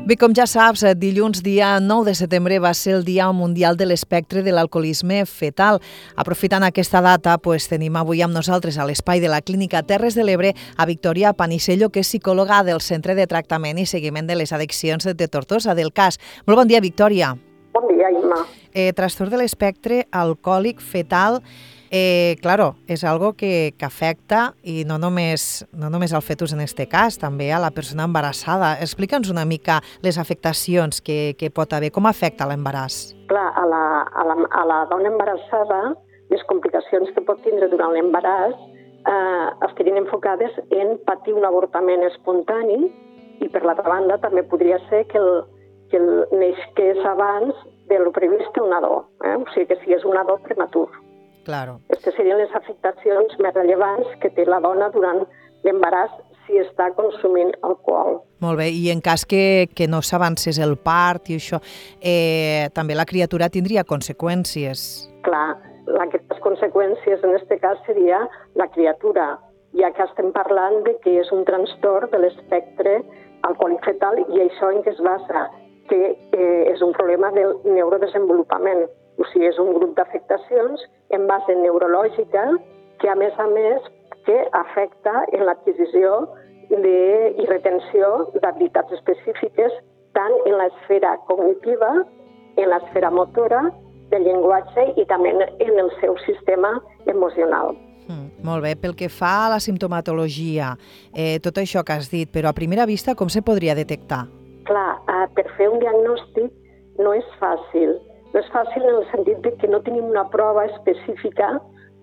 Bé, com ja saps, dilluns, dia 9 de setembre, va ser el Dia Mundial de l'Espectre de l'Alcoholisme Fetal. Aprofitant aquesta data, tenim avui amb nosaltres a l'espai de la Clínica Terres de l'Ebre a Victòria Panisello, que és psicòloga del Centre de Tractament i Seguiment de les Addiccions de Tortosa, del CAS. Molt bon dia, Victòria. Bon dia, Imma. Trastorn de l'espectre alcohòlic fetal, claro, és algo que afecta i no només al fetus en este cas, també a la persona embarassada. Explica'ns una mica les afectacions que pot haver, com afecta l'embaràs. Clar, a la dona embarassada, les complicacions que pot tindre durant l'embaràs estarien enfocades en patir un avortament espontani i, per l'altra banda, també podria ser que el neixés abans de lo previst un nadó, o sigui que si és un nadó prematur. Claro. Aquestes serien les afectacions més rellevants que té la dona durant l'embaràs si està consumint alcohol. Molt bé, i en cas que no s'avancés el part i això, també la criatura tindria conseqüències. Clar, aquestes conseqüències en aquest cas seria la criatura, ja que estem parlant de que és un trastorn de l'espectre alcohòlic fetal i això en què es basa, que és un problema del neurodesenvolupament. O sigui, és un grup d'afectacions en base neurològica que, a més, que afecta en l'adquisició i retenció d'habilitats específiques tant en l'esfera cognitiva, en l'esfera motora, del llenguatge i també en el seu sistema emocional. Molt bé. Pel que fa a la simptomatologia, tot això que has dit, però a primera vista com se podria detectar? Clar, per fer un diagnòstic no és fàcil. No és fàcil en el sentit que no tenim una prova específica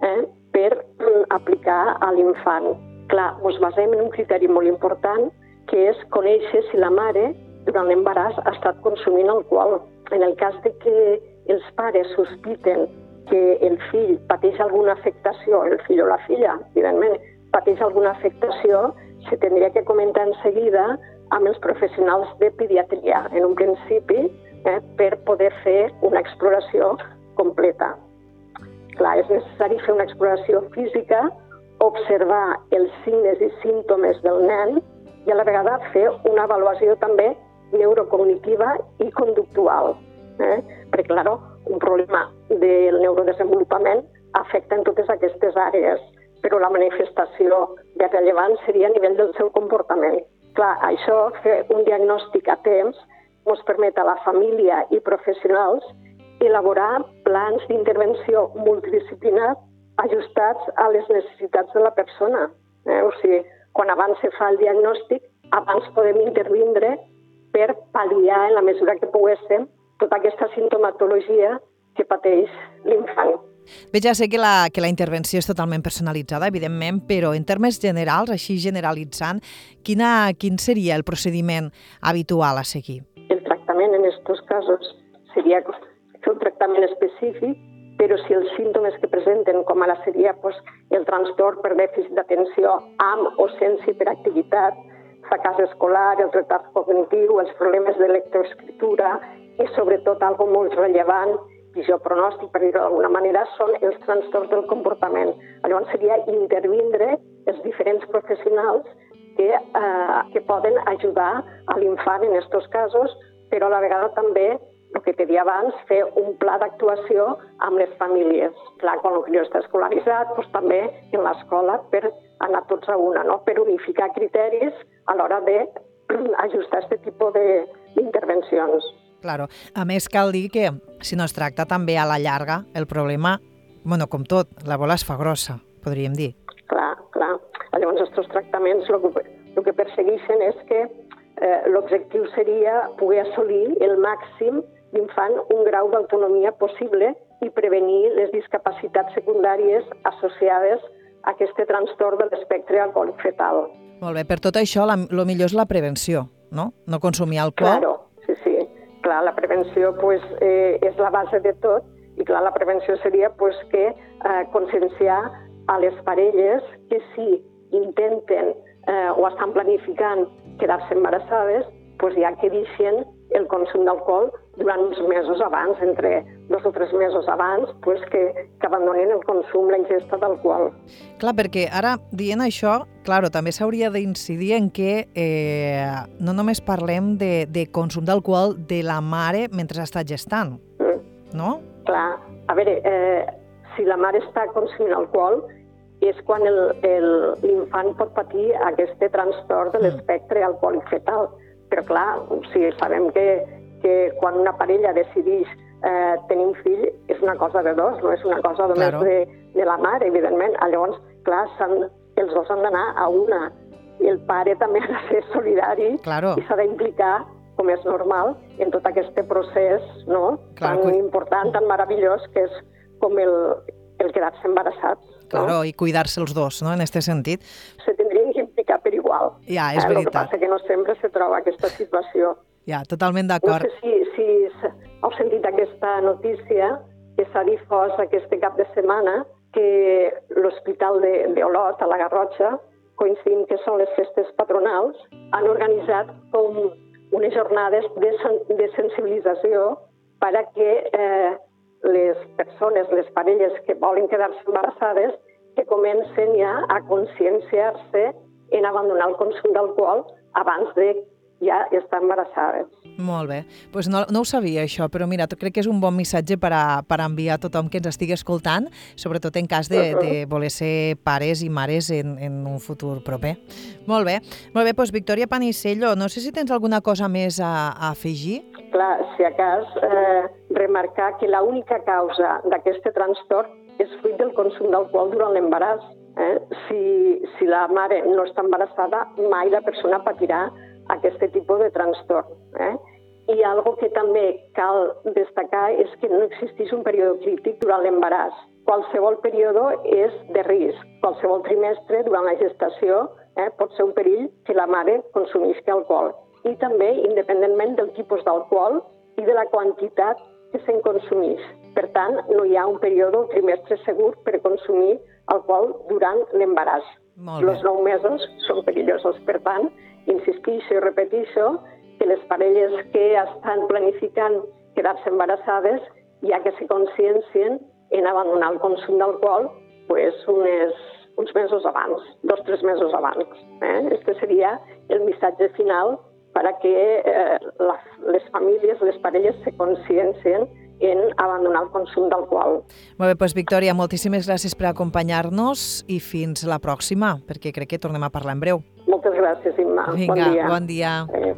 per aplicar a l'infant. Clar, ens basem en un criteri molt important, que és conèixer si la mare durant l'embaràs ha estat consumint alcohol. En el cas de que els pares sospiten que el fill pateix alguna afectació, el fill o la filla, evidentment, pateix alguna afectació, se tindria que comentar en seguida amb els professionals de pediatria, en un principi, per poder fer una exploració completa. Clar, és necessari fer una exploració física, observar els signes i símptomes del nen i a la vegada fer una avaluació també neurocognitiva i conductual. Perquè, clar, un problema del neurodesenvolupament afecta en totes aquestes àrees, però la manifestació més rellevant seria a nivell del seu comportament. Clar, això, fer un diagnòstic a temps, ens permet a la família i professionals elaborar plans d'intervenció multidisciplinar ajustats a les necessitats de la persona. O sigui, quan abans se fa el diagnòstic, abans podem intervindre per pal·liar, en la mesura que poguéssim, tota aquesta simptomatologia que pateix l'infant. Bé, ja sé que la intervenció és totalment personalitzada, evidentment, però en termes generals, així generalitzant, quin seria el procediment habitual a seguir? El tractament en aquests casos seria fer un tractament específic, però si els símptomes que presenten, com ara seria el trastorn per dèficit d'atenció amb o sense hiperactivitat, fracàs escolar, el retard cognitiu, els problemes de lectoescriptura i, sobretot, algo molt rellevant, pitjor pronòstic, per dir-ho d'alguna manera, són els trastorns del comportament. Llavors seria intervindre els diferents professionals que poden ajudar a l'infant en aquests casos, però a la vegada també, el que te deia abans, fer un pla d'actuació amb les famílies. Clar, quan el crió està escolaritzat, també en l'escola per anar tots a una, per unificar criteris a l'hora d'ajustar aquest tipus d'intervencions. Claro. A més, cal dir que si no es tracta també a la llarga, el problema, com tot, la bola es fa grossa, podríem dir. Clar. Llavors, aquests tractaments el que persegueixen és que l'objectiu seria poder assolir el màxim d'infant un grau d'autonomia possible i prevenir les discapacitats secundàries associades a aquest trastorn de l'espectre alcohòlic fetal. Molt bé, per tot això, el millor és la prevenció, no? No consumir alcohol. Claro, sí. Clar, la prevenció és la base de tot i clar, la prevenció seria que conscienciar a les parelles que si intenten o estan planificant quedar-se embarassades, ja que deixen el consum d'alcohol durant uns mesos abans, entre 2 o 3 mesos abans que abandonin el consum, la ingesta d'alcohol. Clar, perquè ara, dient això, també s'hauria d'incidir en que no només parlem de consum d'alcohol de la mare mentre està gestant, no? Clar, a veure, si la mare està consumint alcohol és quan l'infant pot patir aquest trastorn de l'espectre alcohòlic fetal. Però clar, sabem que quan una parella decideix tenir un fill és una cosa de dos, no és una cosa només de la mare, evidentment. Llavors, clar, els dos han d'anar a una. I el pare també ha de ser solidari i s'ha d'implicar, com és normal, en tot aquest procés tan important, tan meravellós, que és com el quedar-se embarassat. Claro, i cuidar-se els dos, no?, en aquest sentit. Se tindrien que implicar per igual. Ja, és veritat. El que passa que no sempre se troba aquesta situació. Ja, totalment d'acord. No sé si heu sentit aquesta notícia que s'ha difós aquest cap de setmana que l'Hospital d'Olot, a la Garrotxa, coincidint que són les festes patronals, han organitzat com unes jornades de sensibilització per a que les persones, les parelles que volen quedar-se embarassades, que comencen ja a conscienciar-se en abandonar el consum d'alcohol abans de ja estar embarassades. Molt bé. Doncs no ho sabia, això, però mira, crec que és un bon missatge per enviar a tothom que ens estigui escoltant, sobretot en cas de voler ser pares i mares en un futur proper. Molt bé. Molt bé, doncs Victòria Panisello, no sé si tens alguna cosa més a afegir? Clar, si a cas, remarcar que l'única causa d'aquest trastorn és fruit del consum d'alcohol durant l'embaràs. Si la mare no està embarassada, mai la persona patirà aquest tipus de trastorn. I algo que també cal destacar és que no existeix un període crític durant l'embaràs. Qualsevol període és de risc. Qualsevol trimestre durant la gestació pot ser un perill que la mare consumisca alcohol. I també, independentment del tipus d'alcohol i de la quantitat que se'n consumeix. Per tant, no hi ha un període o trimestre segur per consumir alcohol durant l'embaràs. Els 9 mesos són perillosos. Per tant, insistixo i repetixo que les parelles que estan planificant quedar-se embarassades ja que se consciencien en abandonar el consum d'alcohol uns mesos abans, 2 o 3 mesos abans. Este seria el missatge final per a que les famílies, les parelles se consciencien en abandonar el consum d'alcohol. Molt bé, doncs Victòria, moltíssimes gràcies per acompanyar-nos i fins la pròxima, perquè crec que tornem a parlar en breu. Moltes gràcies, Imma. Vinga, bon dia.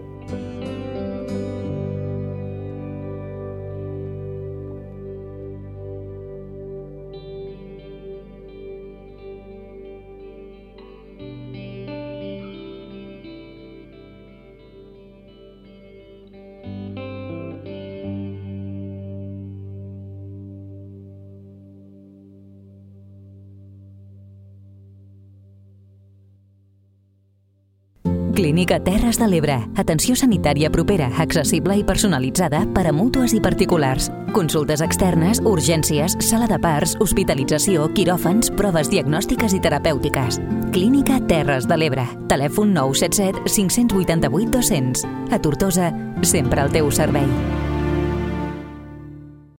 Clínica Terres de l'Ebre. Atenció sanitària propera, accessible i personalitzada per a mútues i particulars. Consultes externes, urgències, sala de parts, hospitalització, quiròfans, proves diagnòstiques i terapèutiques. Clínica Terres de l'Ebre. Telèfon 977 588 200. A Tortosa, sempre al teu servei.